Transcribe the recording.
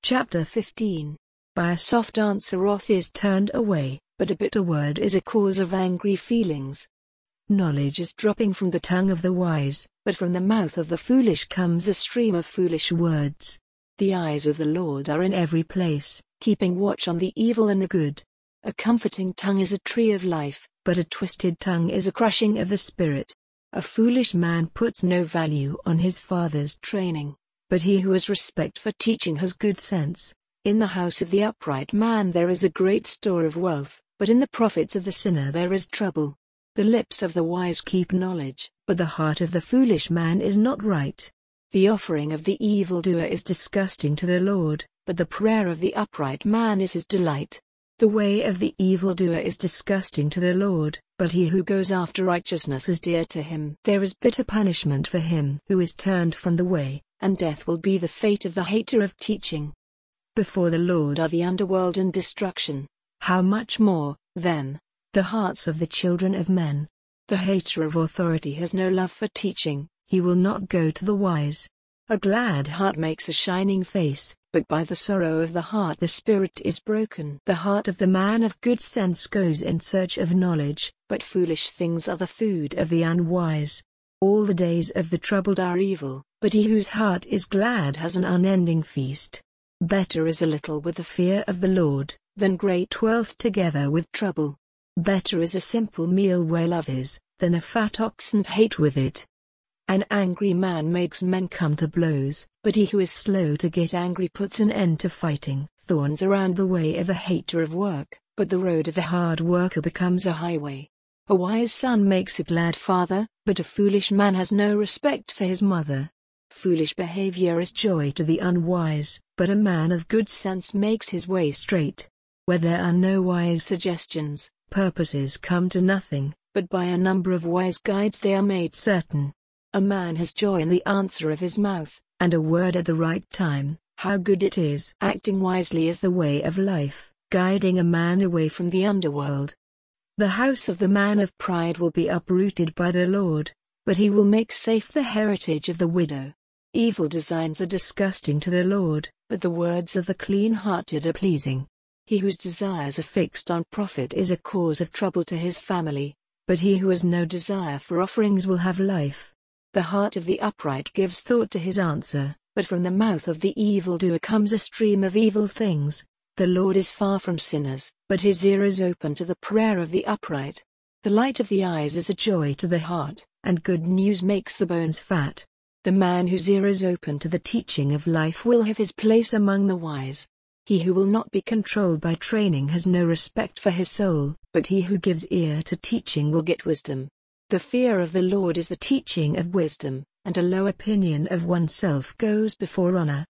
Chapter 15. By a soft answer wrath is turned away, but a bitter word is a cause of angry feelings. Knowledge is dropping from the tongue of the wise, but from the mouth of the foolish comes a stream of foolish words. The eyes of the Lord are in every place, keeping watch on the evil and the good. A comforting tongue is a tree of life, but a twisted tongue is a crushing of the spirit. A foolish man puts no value on his father's training, but he who has respect for teaching has good sense. In the house of the upright man there is a great store of wealth, but in the profits of the sinner there is trouble. The lips of the wise keep knowledge, but the heart of the foolish man is not right. The offering of the evildoer is disgusting to the Lord, but the prayer of the upright man is his delight. The way of the evildoer is disgusting to the Lord, but he who goes after righteousness is dear to him. There is bitter punishment for him who is turned from the way, and death will be the fate of the hater of teaching. Before the Lord are the underworld and destruction. How much more, then, the hearts of the children of men? The hater of authority has no love for teaching, he will not go to the wise. A glad heart makes a shining face, but by the sorrow of the heart the spirit is broken. The heart of the man of good sense goes in search of knowledge, but foolish things are the food of the unwise. All the days of the troubled are evil, but he whose heart is glad has an unending feast. Better is a little with the fear of the Lord, than great wealth together with trouble. Better is a simple meal where love is, than a fat ox and hate with it. An angry man makes men come to blows, but he who is slow to get angry puts an end to fighting. Thorns are round the way of a hater of work, but the road of a hard worker becomes a highway. A wise son makes a glad father, but a foolish man has no respect for his mother. Foolish behavior is joy to the unwise, but a man of good sense makes his way straight. Where there are no wise suggestions, purposes come to nothing, but by a number of wise guides they are made certain. A man has joy in the answer of his mouth, and a word at the right time. How good it is! Acting wisely is the way of life, guiding a man away from the underworld. The house of the man of pride will be uprooted by the Lord, but he will make safe the heritage of the widow. Evil designs are disgusting to the Lord, but the words of the clean-hearted are pleasing. He whose desires are fixed on profit is a cause of trouble to his family, but he who has no desire for offerings will have life. The heart of the upright gives thought to his answer, but from the mouth of the evildoer comes a stream of evil things. The Lord is far from sinners, but his ear is open to the prayer of the upright. The light of the eyes is a joy to the heart, and good news makes the bones fat. The man whose ear is open to the teaching of life will have his place among the wise. He who will not be controlled by training has no respect for his soul, but he who gives ear to teaching will get wisdom. The fear of the Lord is the teaching of wisdom, and a low opinion of oneself goes before honor.